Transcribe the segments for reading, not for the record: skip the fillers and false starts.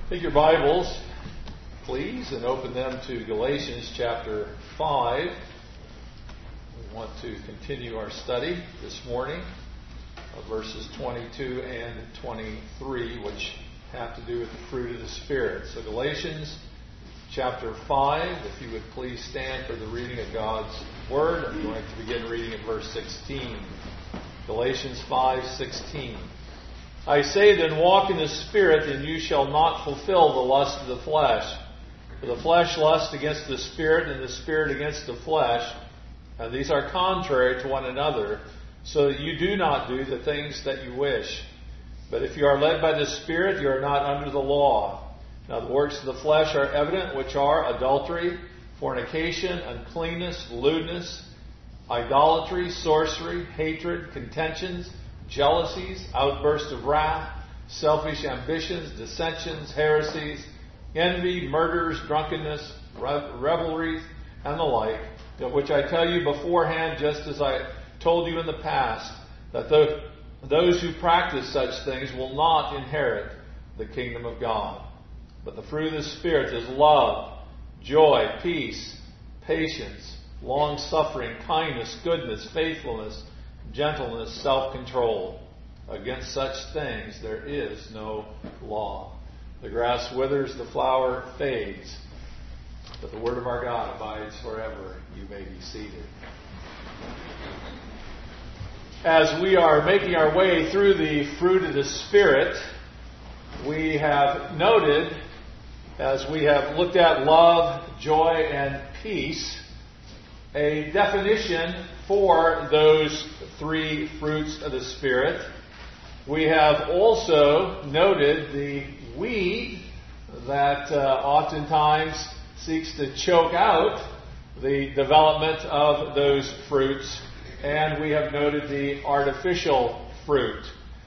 Take your Bibles, please, and open them to Galatians chapter 5. We want to continue our study this morning of verses 22 and 23, which have to do with the fruit of the Spirit. So Galatians chapter 5, if you would please stand for the reading of God's Word. I'm going to begin reading at verse 16. Galatians 5:16. I say then, walk in the Spirit, and you shall not fulfill the lust of the flesh. For the flesh lusts against the Spirit, and the Spirit against the flesh. And these are contrary to one another, so that you do not do the things that you wish. But if you are led by the Spirit, you are not under the law. Now the works of the flesh are evident, which are adultery, fornication, uncleanness, lewdness, idolatry, sorcery, hatred, contentions, jealousies, outbursts of wrath, selfish ambitions, dissensions, heresies, envy, murders, drunkenness, revelries, and the like, which I tell you beforehand, just as I told you in the past, that those who practice such things will not inherit the kingdom of God. But the fruit of the Spirit is love, joy, peace, patience, long-suffering, kindness, goodness, faithfulness, gentleness, self-control. Against such things there is no law. The grass withers, the flower fades, but the word of our God abides forever. You may be seated. As we are making our way through the fruit of the Spirit, we have noted, as we have looked at love, joy, and peace, a definition for those three fruits of the Spirit. We have also noted the weed that oftentimes seeks to choke out the development of those fruits, and we have noted the artificial fruit.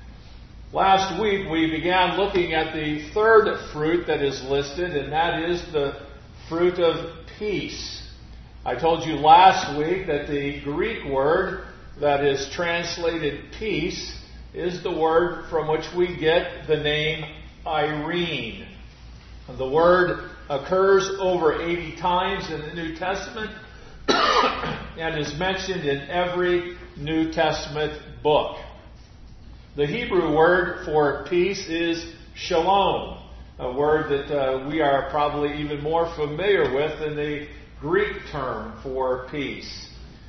Last week we began looking at the third fruit that is listed, and that is the fruit of peace. I told you last week that the Greek word that is translated peace is the word from which we get the name Irene. The word occurs over 80 times in the New Testament and is mentioned in every New Testament book. The Hebrew word for peace is shalom, a word that we are probably even more familiar with than the Greek term for peace.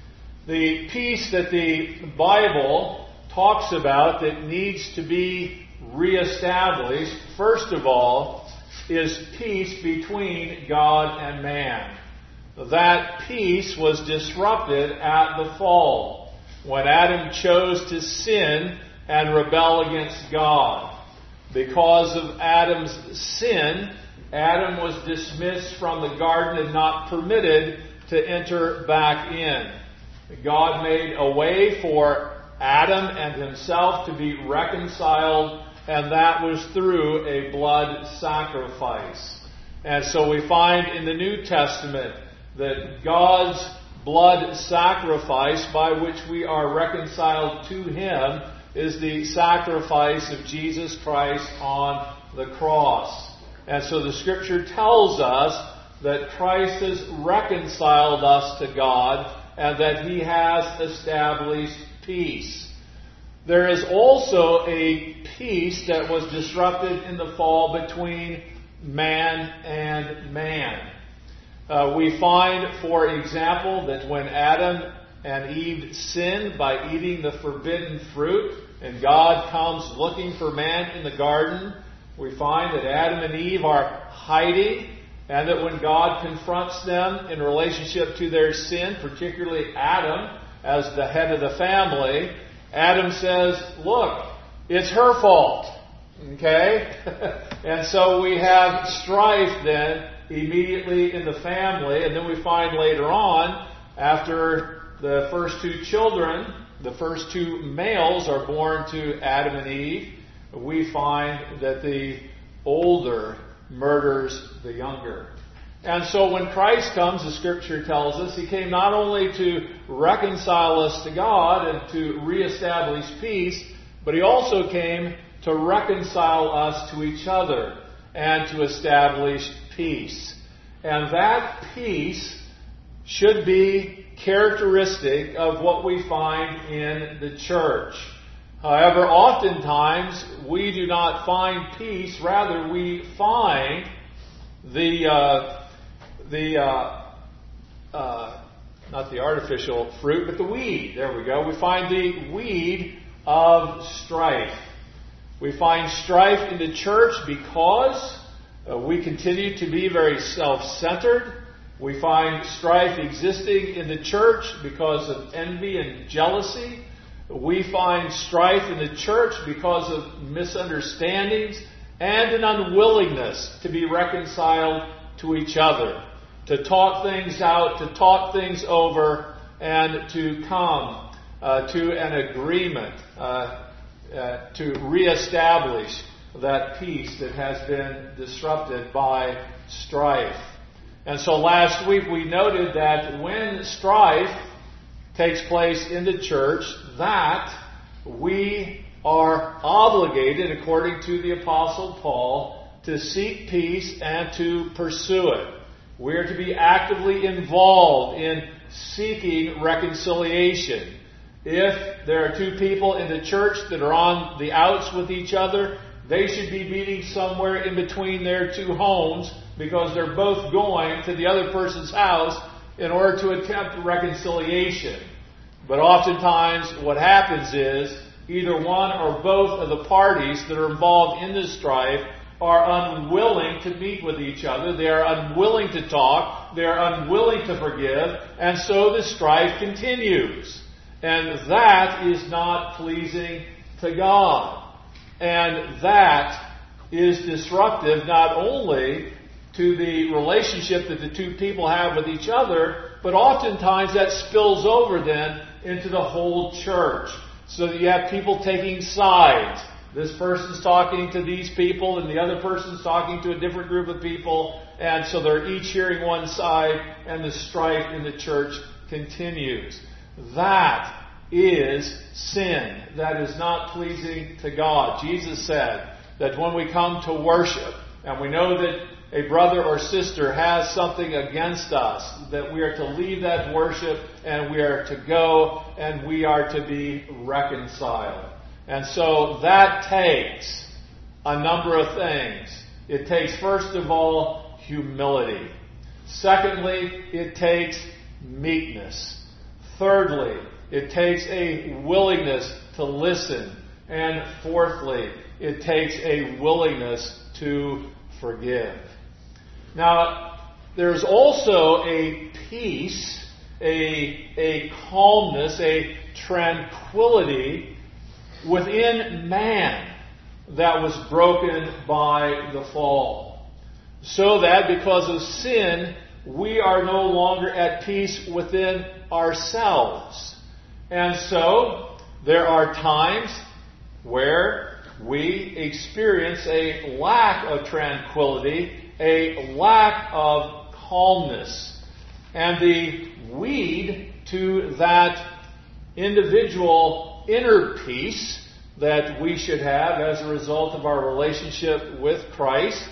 The peace that the Bible talks about that needs to be reestablished, first of all, is peace between God and man. That peace was disrupted at the fall, when Adam chose to sin and rebel against God. Because of Adam's sin, Adam was dismissed from the garden and not permitted to enter back in. God made a way for Adam and himself to be reconciled, and that was through a blood sacrifice. And so we find in the New Testament that God's blood sacrifice by which we are reconciled to Him is the sacrifice of Jesus Christ on the cross. And so the Scripture tells us that Christ has reconciled us to God and that He has established peace. There is also a peace that was disrupted in the fall between man and man. We find, for example, that when Adam and Eve sinned by eating the forbidden fruit, and God comes looking for man in the garden, we find that Adam and Eve are hiding, and that when God confronts them in relationship to their sin, particularly Adam as the head of the family, Adam says, look, it's her fault. Okay? And so we have strife then immediately in the family, and then we find later on, after the first two children, the first two males are born to Adam and Eve, we find that the older murders the younger. And so when Christ comes, the Scripture tells us, He came not only to reconcile us to God and to reestablish peace, but He also came to reconcile us to each other. and to establish peace. And that peace should be characteristic of what we find in the church. However, oftentimes we do not find peace. Rather, we find not the artificial fruit, but the weed. There we go. We find the weed of strife. We find strife in the church because we continue to be very self-centered. We find strife existing in the church because of envy and jealousy. We find strife in the church because of misunderstandings and an unwillingness to be reconciled to each other, to talk things out, to talk things over, and to come to an agreement to reestablish that peace that has been disrupted by strife. And so last week we noted that when strife takes place in the church, that we are obligated, according to the Apostle Paul, to seek peace and to pursue it. We are to be actively involved in seeking reconciliation. If there are two people in the church that are on the outs with each other, they should be meeting somewhere in between their two homes because they're both going to the other person's house in order to attempt reconciliation. But oftentimes what happens is either one or both of the parties that are involved in this strife are unwilling to meet with each other. They are unwilling to talk. They are unwilling to forgive. And so the strife continues. And that is not pleasing to God. And that is disruptive not only to the relationship that the two people have with each other, but oftentimes that spills over then into the whole church. So that you have people taking sides. This person's talking to these people and the other person's talking to a different group of people. And so they're each hearing one side and the strife in the church continues. That is sin. That is not pleasing to God. Jesus said that when we come to worship and we know that a brother or sister has something against us, that we are to leave that worship and we are to go and we are to be reconciled. And so that takes a number of things. It takes, first of all, humility. Secondly, it takes meekness. Thirdly, it takes a willingness to listen. And fourthly, it takes a willingness to forgive. Now, there's also a peace, a calmness, a tranquility within man that was broken by the fall. So that because of sin, we are no longer at peace within ourselves. And so, there are times where we experience a lack of tranquility, a lack of calmness. And the weed to that individual inner peace that we should have as a result of our relationship with Christ,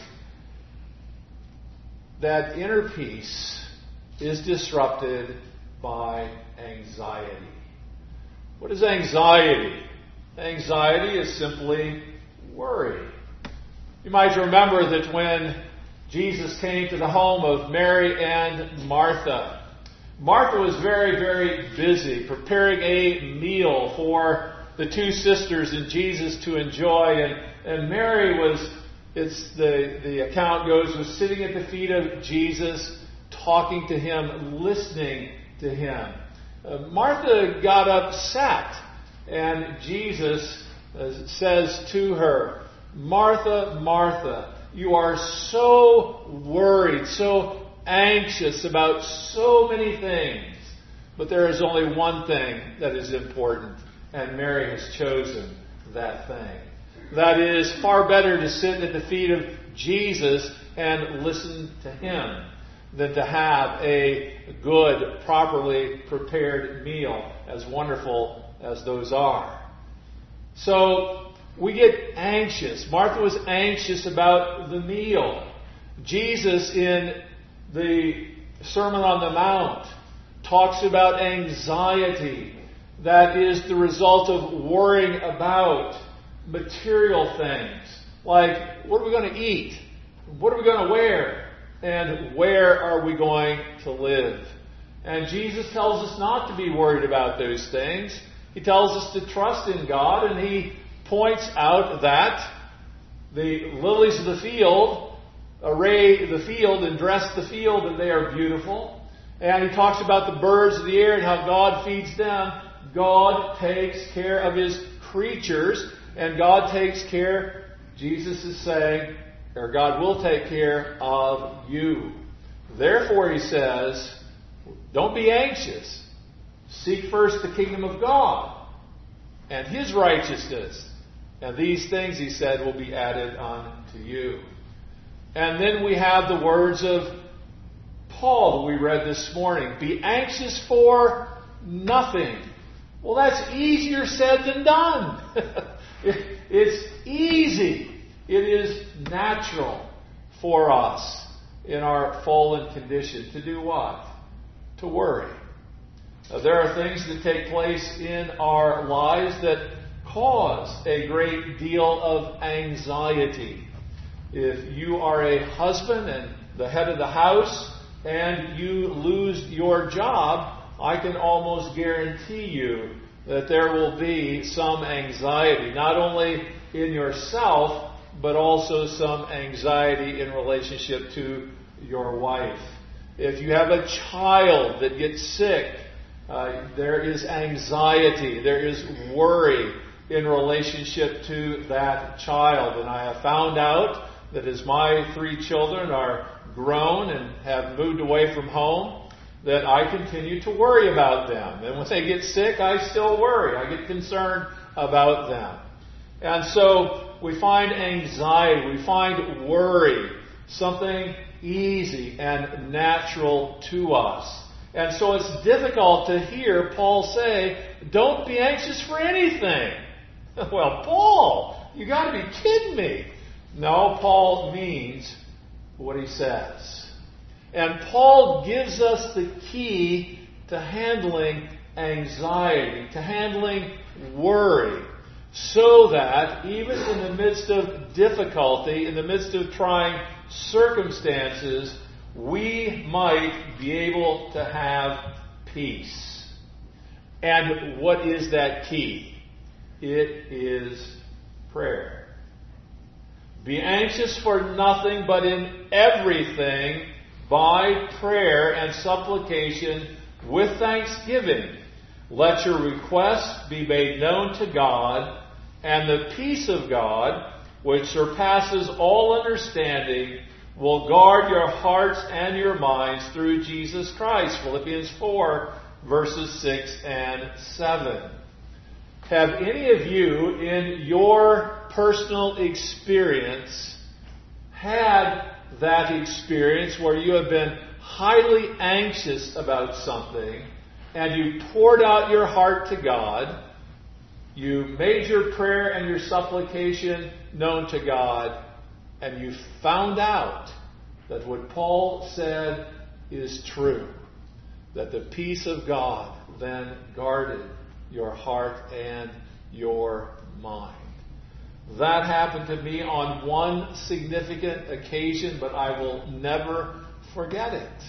that inner peace is disrupted by anxiety. What is anxiety? Anxiety is simply worry. You might remember that when Jesus came to the home of Mary and Martha, Martha was very, very busy preparing a meal for the two sisters and Jesus to enjoy. And Mary was, the account goes, was sitting at the feet of Jesus, talking to him, listening to him. Martha got upset, and Jesus says to her, "Martha, Martha, you are so worried, so anxious about so many things, but there is only one thing that is important, and Mary has chosen that thing." That is, far better to sit at the feet of Jesus and listen to him than to have a good, properly prepared meal, as wonderful as those are. So, We get anxious. Martha was anxious about the meal. Jesus, in the Sermon on the Mount, talks about anxiety that is the result of worrying about material things. Like, what are we going to eat? What are we going to wear? And where are we going to live? And Jesus tells us not to be worried about those things. He tells us to trust in God, and He points out that the lilies of the field array the field and dress the field, and they are beautiful. And He talks about the birds of the air and how God feeds them. God takes care of His creatures, and God takes care, Jesus is saying, or God will take care of you. Therefore, He says, don't be anxious. Seek first the kingdom of God and His righteousness. And these things, He said, will be added unto you. And then we have the words of Paul that we read this morning. Be anxious for nothing. Well, that's easier said than done. It's easy. It is natural for us in our fallen condition to do what? To worry. There are things that take place in our lives that cause a great deal of anxiety. If you are a husband and the head of the house and you lose your job, I can almost guarantee you that there will be some anxiety, not only in yourself, but also some anxiety in relationship to your wife. If you have a child that gets sick, there is anxiety, there is worry in relationship to that child. And I have found out that as my 3 children are grown and have moved away from home, that I continue to worry about them. And when they get sick, I still worry. I get concerned about them. And so we find anxiety, we find worry, something easy and natural to us. And so it's difficult to hear Paul say, don't be anxious for anything. Well, Paul, you got to be kidding me. No, Paul means what he says. And Paul gives us the key to handling anxiety, to handling worry, so that even in the midst of difficulty, in the midst of trying circumstances, we might be able to have peace. And what is that key? It is prayer. Be anxious for nothing, but in everything, by prayer and supplication, with thanksgiving, let your requests be made known to God, and the peace of God, which surpasses all understanding, will guard your hearts and your minds through Jesus Christ. Philippians 4, verses 6 and 7. Have any of you, in your personal experience, had that experience where you have been highly anxious about something and you poured out your heart to God, you made your prayer and your supplication known to God, and you found out that what Paul said is true, that the peace of God then guarded your heart and your mind? That happened to me on one significant occasion, but I will never forget it.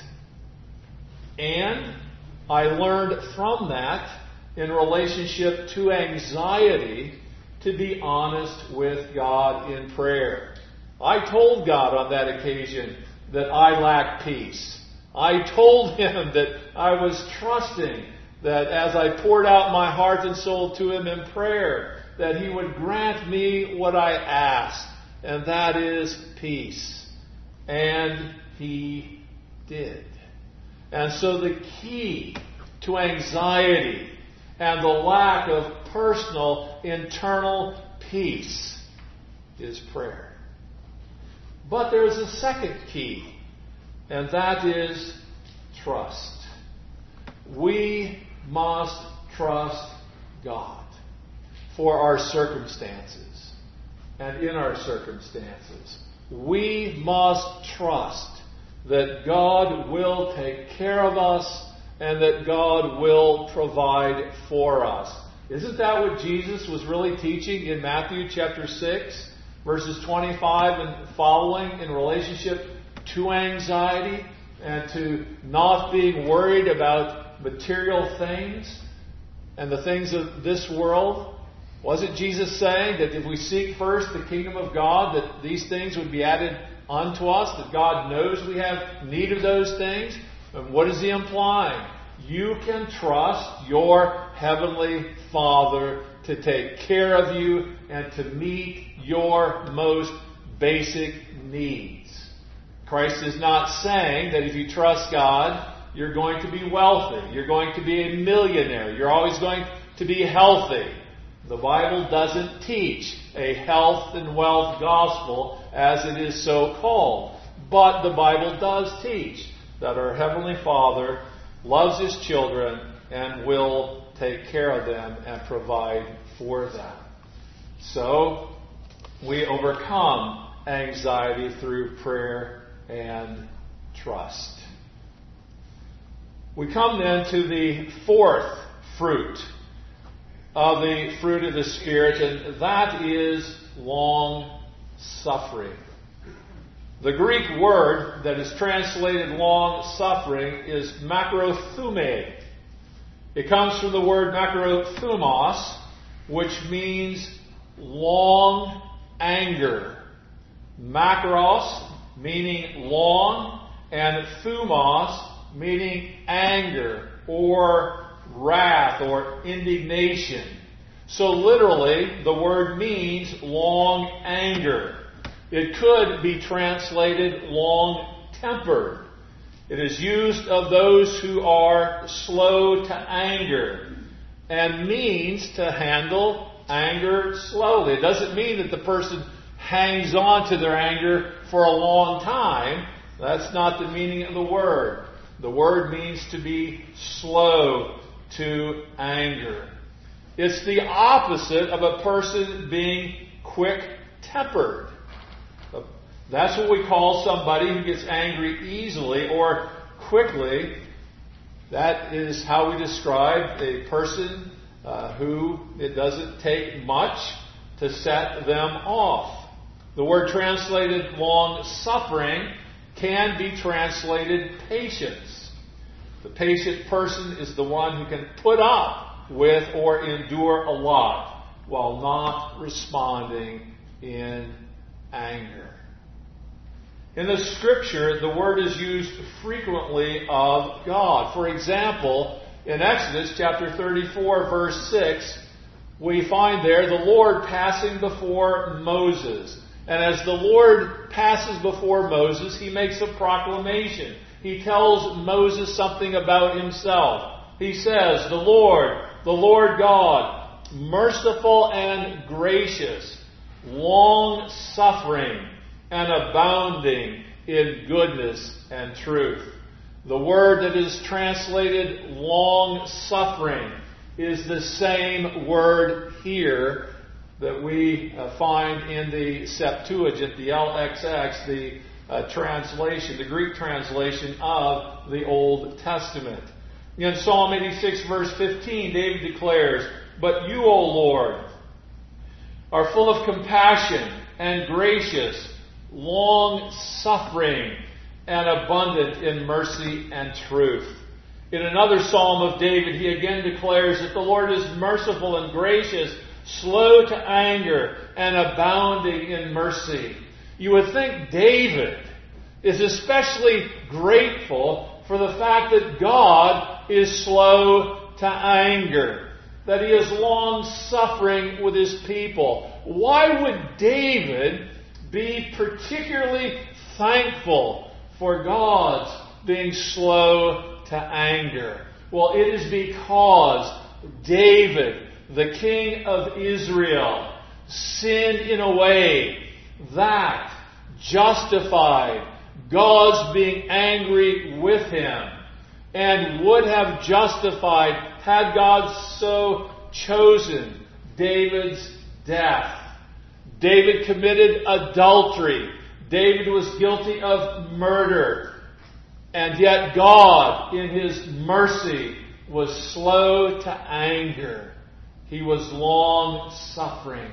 And I learned from that, in relationship to anxiety, to be honest with God in prayer. I told God on that occasion that I lacked peace. I told Him that I was trusting that as I poured out my heart and soul to Him in prayer, that He would grant me what I asked, and that is peace. And He did. And so the key to anxiety and the lack of personal, internal peace is prayer. But there is a second key, and that is trust. We must trust God for our circumstances. and in our circumstances. We must trust that God will take care of us and that God will provide for us. Isn't that what Jesus was really teaching in Matthew chapter 6, verses 25 and following in relationship to anxiety and to not being worried about material things and the things of this world? Wasn't Jesus saying that if we seek first the kingdom of God, that these things would be added unto us, that God knows we have need of those things? And what is He implying? You can trust your Heavenly Father to take care of you and to meet your most basic needs. Christ is not saying that if you trust God, you're going to be wealthy, you're going to be a millionaire, you're always going to be healthy. The Bible doesn't teach a health and wealth gospel as it is so called. But the Bible does teach that our Heavenly Father loves His children and will take care of them and provide for them. So, we overcome anxiety through prayer and trust. We come then to the fourth fruit of the fruit of the Spirit, and that is long suffering. The Greek word that is translated long suffering is makrothumē. It comes from the word makrothumos, which means long anger. Makros meaning long, and thumos meaning anger or wrath or indignation. So literally, the word means long anger. It could be translated long-tempered. It is used of those who are slow to anger and means to handle anger slowly. It doesn't mean that the person hangs on to their anger for a long time. That's not the meaning of the word. The word means to be slow to anger. It's the opposite of a person being quick-tempered. That's what we call somebody who gets angry easily or quickly. That is how we describe a person who it doesn't take much to set them off. The word translated long-suffering can be translated patience. The patient person is the one who can put up with or endure a lot while not responding in anger. In the Scripture, the word is used frequently of God. For example, in Exodus chapter 34, verse 6, we find there the Lord passing before Moses. And as the Lord passes before Moses, He makes a proclamation. He tells Moses something about Himself. He says, the Lord God, merciful and gracious, long-suffering, and abounding in goodness and truth. The word that is translated long-suffering is the same word here that we find in the Septuagint, the LXX, the translation, the Greek translation of the Old Testament. In Psalm 86, verse 15, David declares, "But you, O Lord, are full of compassion and gracious, long-suffering, and abundant in mercy and truth." In another psalm of David, he again declares that the Lord is merciful and gracious, slow to anger, and abounding in mercy. You would think David is especially grateful for the fact that God is slow to anger, that He is long-suffering with His people. Why would David be particularly thankful for God's being slow to anger? Well, it is because David, the king of Israel, sinned in a way that justified God's being angry with him and would have justified, had God so chosen, David's death. David committed adultery. David was guilty of murder. And yet God, in His mercy, was slow to anger. He was long-suffering.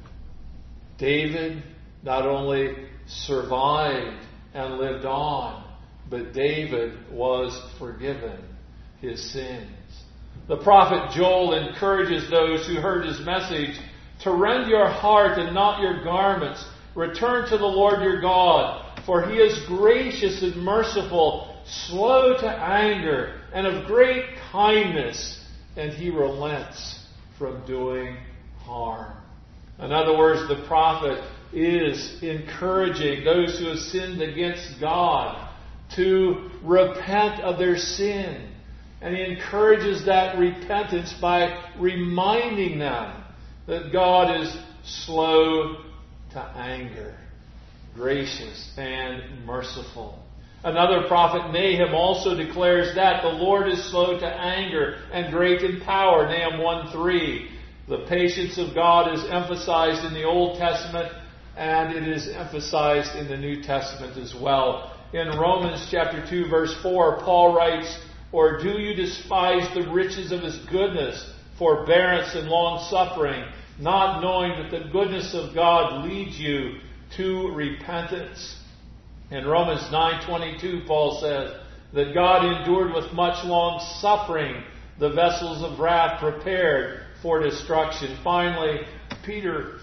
David not only survived and lived on, but David was forgiven his sins. The prophet Joel encourages those who heard his message to rend your heart and not your garments. Return to the Lord your God, for He is gracious and merciful, slow to anger, and of great kindness, and He relents from doing harm. In other words, the prophet is encouraging those who have sinned against God to repent of their sin. And he encourages that repentance by reminding them that God is slow to anger, gracious and merciful. Another prophet, Nahum, also declares that the Lord is slow to anger and great in power. Nahum 1:3. The patience of God is emphasized in the Old Testament, and it is emphasized in the New Testament as well. In Romans chapter 2, verse 4, Paul writes, "Or do you despise the riches of His goodness, forbearance, and long-suffering, not knowing that the goodness of God leads you to repentance?" In Romans 9:22, Paul says that God endured with much long-suffering the vessels of wrath prepared for destruction. Finally, Peter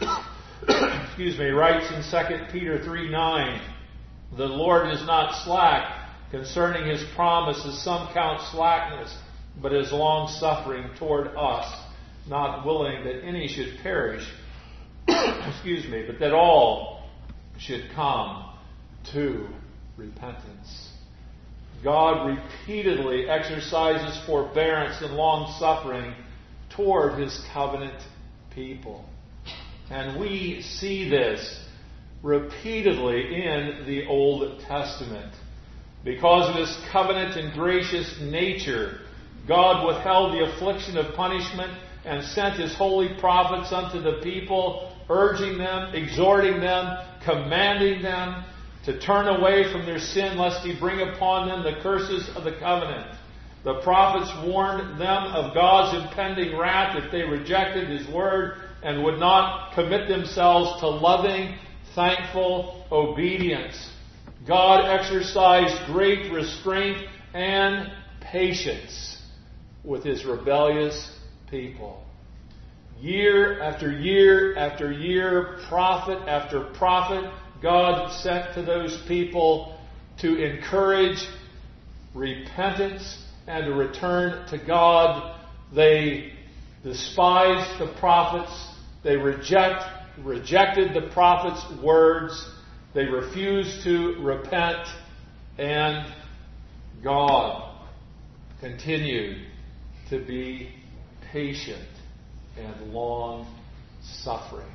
writes in 2 Peter 3:9, "The Lord is not slack concerning His promise, as some count slackness, but is long-suffering toward us, not willing that any should perish, but that all should come to repentance." God repeatedly exercises forbearance and long-suffering toward His covenant people. And we see this repeatedly in the Old Testament. Because of His covenant and gracious nature, God withheld the affliction of punishment and sent His holy prophets unto the people, urging them, exhorting them, commanding them to turn away from their sin, lest He bring upon them the curses of the covenant. The prophets warned them of God's impending wrath if they rejected His word and would not commit themselves to loving, thankful obedience. God exercised great restraint and patience with His rebellious people. Year after year after year, prophet after prophet, God sent to those people to encourage repentance and to return to God. They despised the prophets. They rejected the prophets' words. They refused to repent. And God continued to be patient and long-suffering.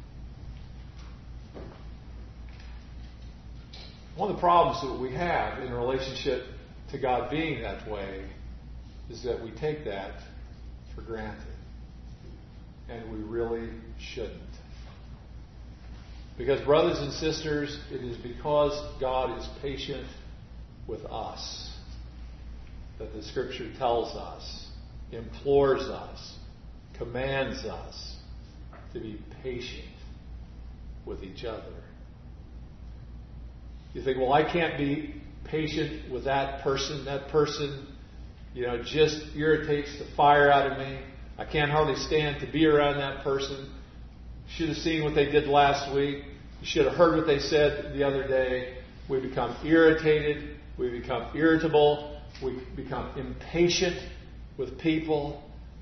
One of the problems that we have in relationship to God being that way is that we take that for granted. And we really shouldn't. Because, brothers and sisters, it is because God is patient with us that the Scripture tells us, implores us, commands us to be patient with each other. You think, well, I can't be patient with that person. That person, just irritates the fire out of me. I can't hardly stand to be around that person. You should have seen what they did last week. You should have heard what they said the other day. We become irritated. We become irritable. We become impatient with people.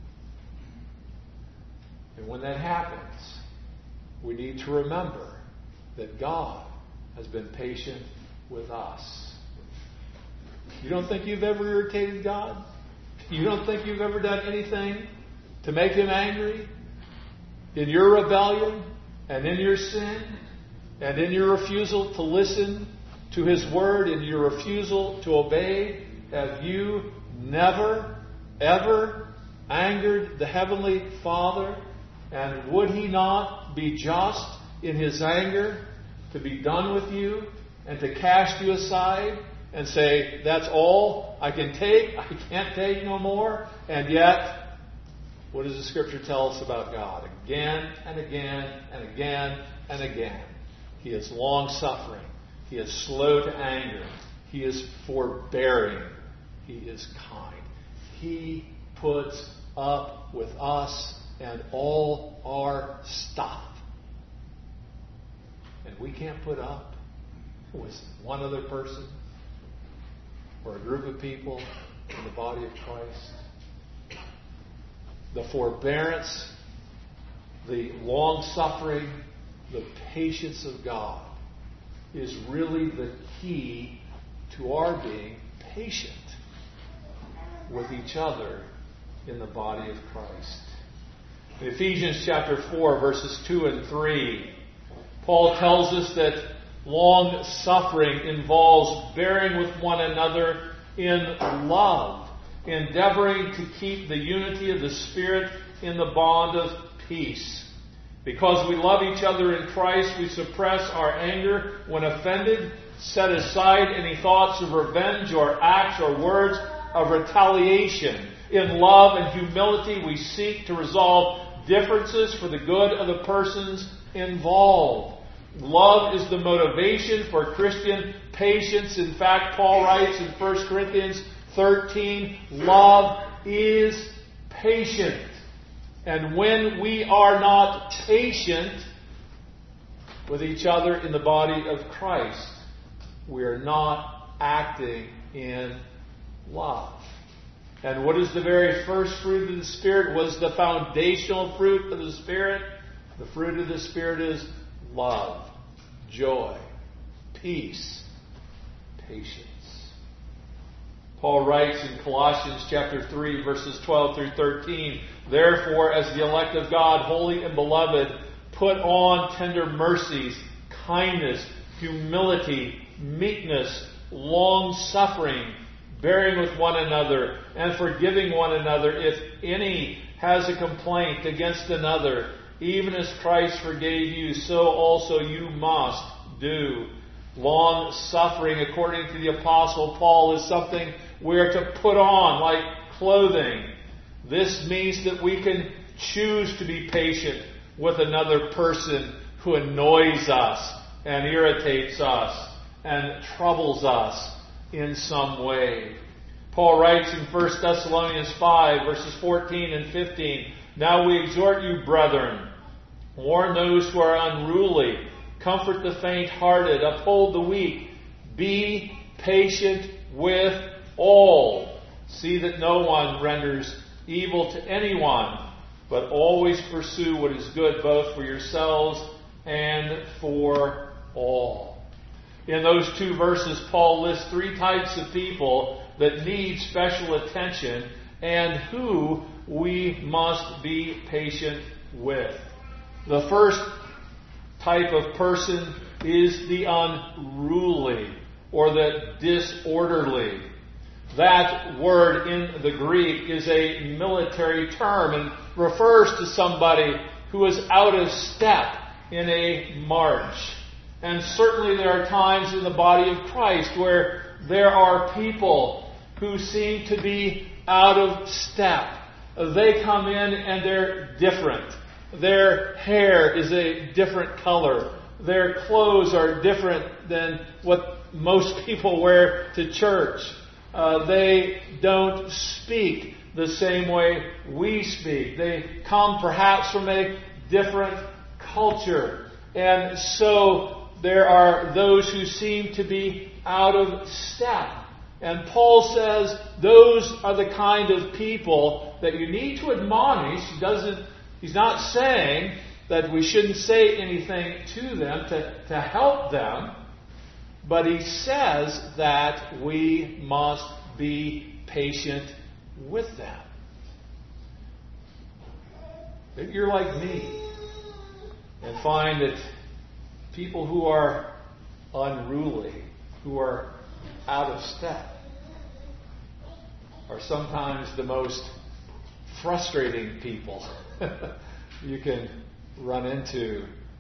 And when that happens, we need to remember that God has been patient with us. You don't think you've ever irritated God? You don't think you've ever done anything to make Him angry? In your rebellion and in your sin and in your refusal to listen to His word and your refusal to obey, have you never, ever angered the Heavenly Father? And would He not be just in His anger to be done with you and to cast you aside and say, that's all I can take, I can't take no more. And yet, what does the Scripture tell us about God? Again and again and again and again. He is long-suffering. He is slow to anger. He is forbearing. He is kind. He puts up with us and all our stuff. And we can't put up with one other person or a group of people in the body of Christ. The forbearance, the long-suffering, the patience of God is really the key to our being patient with each other in the body of Christ. In Ephesians chapter 4, verses 2 and 3, Paul tells us that long suffering involves bearing with one another in love, endeavoring to keep the unity of the Spirit in the bond of peace. Because we love each other in Christ, we suppress our anger when offended, set aside any thoughts of revenge or acts or words of retaliation. In love and humility, we seek to resolve differences for the good of the persons involved. Love is the motivation for Christian patience. In fact, Paul writes in 1 Corinthians 13, love is patient. And when we are not patient with each other in the body of Christ, we are not acting in love. And what is the very first fruit of the Spirit? What is the foundational fruit of the Spirit? The fruit of the Spirit is love, joy, peace, patience. Paul writes in Colossians chapter 3, verses 12 through 13, therefore, as the elect of God, holy and beloved, put on tender mercies, kindness, humility, meekness, long-suffering, bearing with one another, and forgiving one another if any has a complaint against another. Even as Christ forgave you, so also you must do. Long-suffering, according to the Apostle Paul, is something we are to put on like clothing. This means that we can choose to be patient with another person who annoys us and irritates us and troubles us in some way. Paul writes in 1 Thessalonians 5, verses 14 and 15, now we exhort you, brethren, warn those who are unruly, comfort the faint-hearted, uphold the weak, be patient with all. See that no one renders evil to anyone, but always pursue what is good both for yourselves and for all. In those two verses, Paul lists three types of people that need special attention and who we must be patient with. The first type of person is the unruly or the disorderly. That word in the Greek is a military term and refers to somebody who is out of step in a march. And certainly there are times in the body of Christ where there are people who seem to be out of step. They come in and they're different. Their hair is a different color. Their clothes are different than what most people wear to church. They don't speak the same way we speak. They come perhaps from a different culture. And so there are those who seem to be out of step. And Paul says those are the kind of people that you need to admonish. He's not saying that we shouldn't say anything to them to help them. But he says that we must be patient with them. If you're like me and find that people who are unruly, who are out of step, are sometimes the most frustrating people you can run into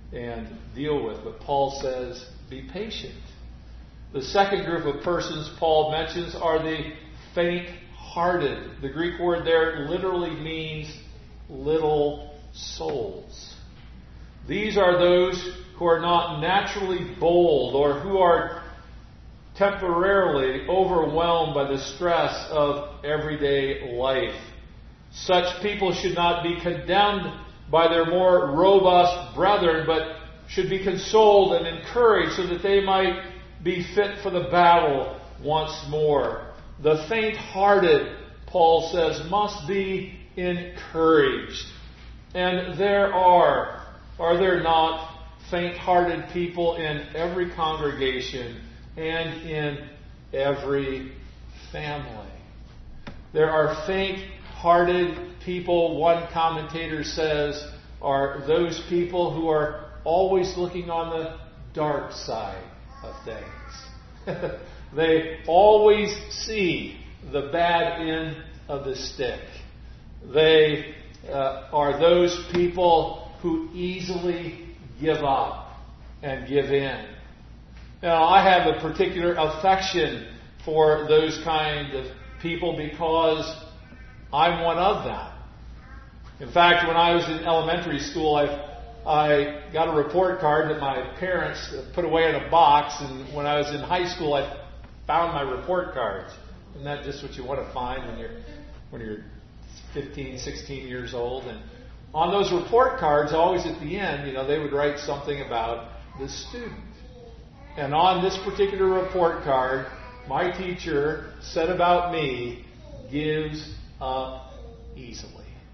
and deal with. But Paul says, be patient. The second group of persons Paul mentions are the faint-hearted. The Greek word there literally means little souls. These are those who are not naturally bold or who are temporarily overwhelmed by the stress of everyday life. Such people should not be condemned by their more robust brethren, but should be consoled and encouraged so that they might be fit for the battle once more. The faint-hearted, Paul says, must be encouraged. And there are there not faint-hearted people in every congregation and in every family? There are faint-hearted people, one commentator says, are those people who are always looking on the dark side of things. They always see the bad end of the stick. They are those people who easily give up and give in. Now, I have a particular affection for those kind of people because I'm one of them. In fact, when I was in elementary school, I got a report card that my parents put away in a box, and when I was in high school, I found my report cards. Isn't that just what you want to find when you're 15, 16 years old? And on those report cards, always at the end, they would write something about the student. And on this particular report card, my teacher said about me, gives up easily.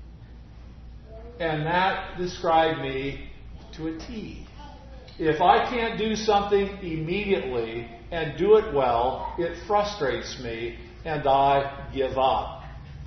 And that described me to a T. If I can't do something immediately and do it well, it frustrates me and I give up.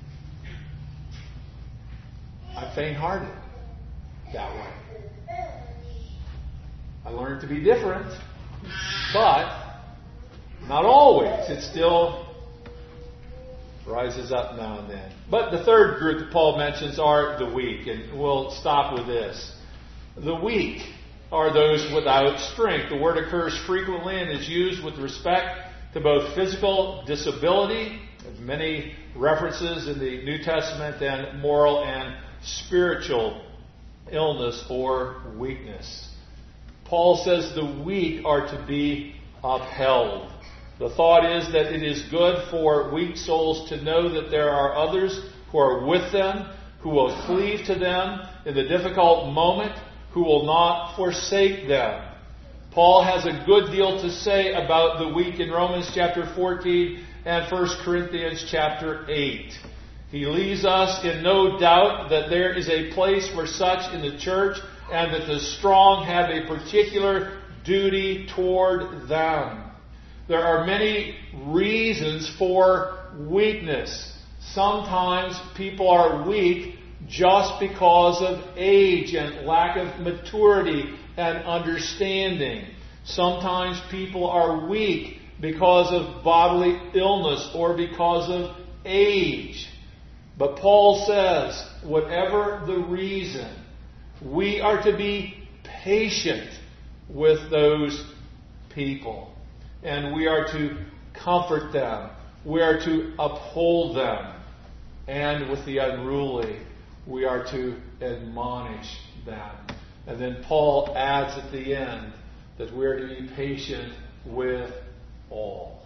I'm faint-hearted that way. I learned to be different, but not always. It still rises up now and then. But the third group that Paul mentions are the weak, and we'll stop with this. The weak are those without strength. The word occurs frequently and is used with respect to both physical disability, many references in the New Testament, and moral and spiritual illness or weakness. Paul says the weak are to be upheld. The thought is that it is good for weak souls to know that there are others who are with them, who will cleave to them in the difficult moment, who will not forsake them. Paul has a good deal to say about the weak in Romans chapter 14 and 1 Corinthians chapter 8. He leaves us in no doubt that there is a place for such in the church and that the strong have a particular duty toward them. There are many reasons for weakness. Sometimes people are weak just because of age and lack of maturity and understanding. Sometimes people are weak because of bodily illness or because of age. But Paul says, whatever the reason, we are to be patient with those people. And we are to comfort them. We are to uphold them. And with the unruly, we are to admonish them. And then Paul adds at the end that we are to be patient with all.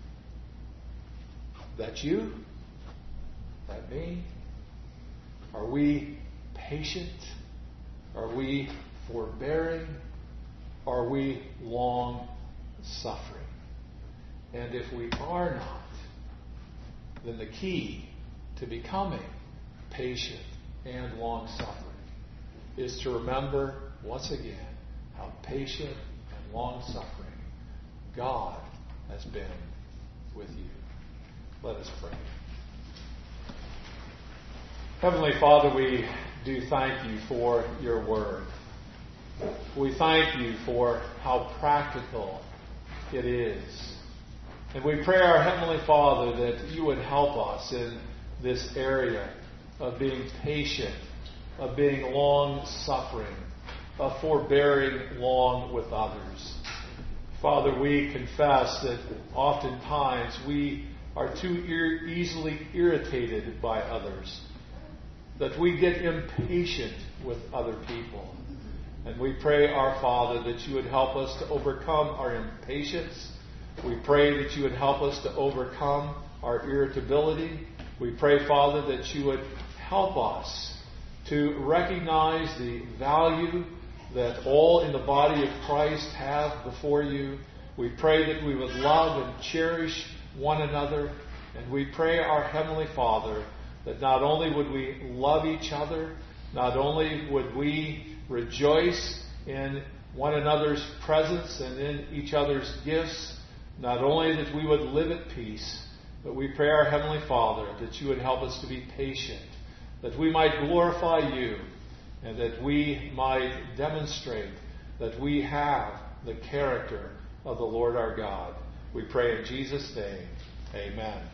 That you? That me? Are we patient? Are we forbearing? Are we long-suffering? And if we are not, then the key to becoming patient and long-suffering is to remember once again how patient and long-suffering God has been with you. Let us pray. Heavenly Father, we do thank you for your word. We thank you for how practical it is. And we pray, our Heavenly Father, that you would help us in this area of being patient, of being long-suffering, forbearing long with others. Father, we confess that oftentimes we are too easily irritated by others, that we get impatient with other people. And we pray, our Father, that you would help us to overcome our impatience. We pray that you would help us to overcome our irritability. We pray, Father, that you would help us to recognize the value that all in the body of Christ have before you. We pray that we would love and cherish one another. And we pray, our Heavenly Father, that not only would we love each other, not only would we rejoice in one another's presence and in each other's gifts, not only that we would live at peace, but we pray, our Heavenly Father, that you would help us to be patient, that we might glorify you, and that we might demonstrate that we have the character of the Lord our God. We pray in Jesus' name. Amen.